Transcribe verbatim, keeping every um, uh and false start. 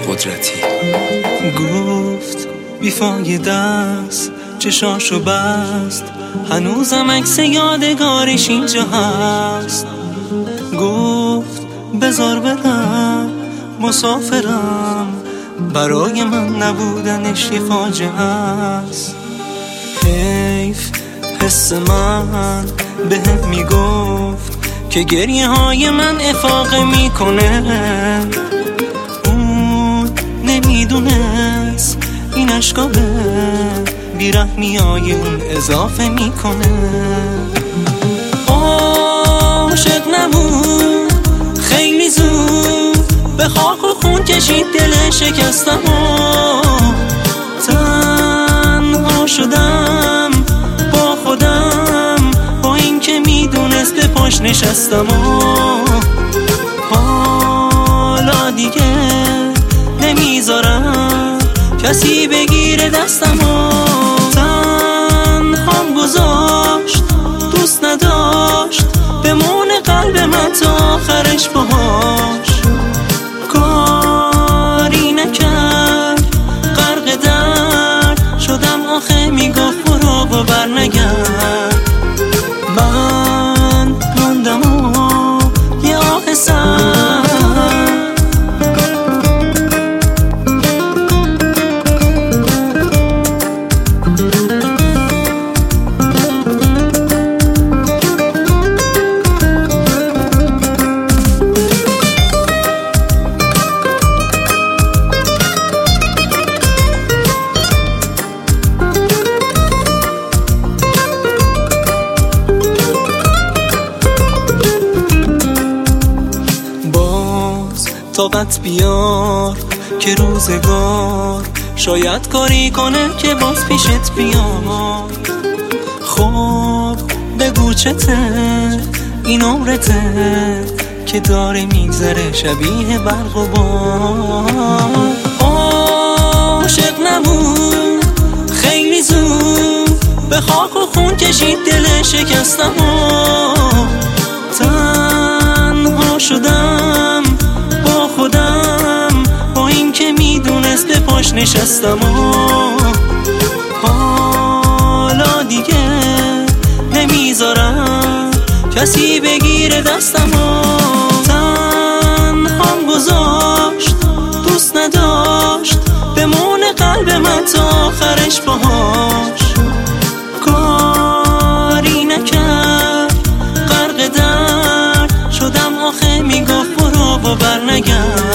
قدرتی. گفت بیفایده است، چشاشو بست، هنوزم عکس یادگارش اینجا هست. گفت بذار برم، مسافرم، برای من نبودنش یه فاجعه است. حیف حس من بهم میگفت که گریه های من افاقه میکنه. اون نمیدونست این اشکا به بیرحمی های اون اضافه میکنه. عاشق نبود خیلی زود، به خاک و خون کشید دل شکستم و تنها شدم با خودم، با این که میدونست به پاش نشستم و حالا دیگه نمیذارم کسی بگیره دستم و تنهام گذاشت، دوست نداشت بمونه قلب من تا آخرش باهاش. کاری نکرد غرق درد شدم، آخه میگفت برو و برنگرد. من موندم و یه آه سر طاقت بیار که روزگار شاید کاری کنه که باز پیشت بیاد. خب بگو چته این عمرته که داره میگذره شبیه برق و باد. عاشق نبود خیلی زود، به خاک و خون کشید دل شکستم و تنها شدم با خودم، با این که میدونست به پاش نشستم و حالا دیگه نمیذارم کسی بگیره دستم و تنهام گذاشت، دوست نداشت بمونه قلب من تا آخرش باهاش. کاری نکرد غرق درد شدم، آخه میگفت برو و برنگرد.